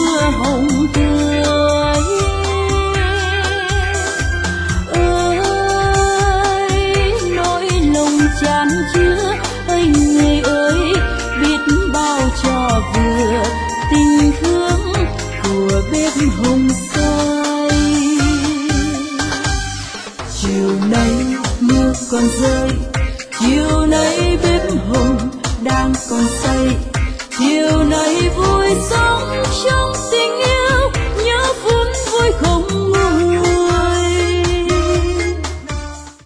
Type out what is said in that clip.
mưa hồng tươi. Ơi nỗi lòng chan chứa, ơi người ơi biết bao trò vừa tình thương của bếp hồng xoay. Chiều nay mưa còn rơi, chiều nay bếp hồng đang còn say, chiều nay vui sống trong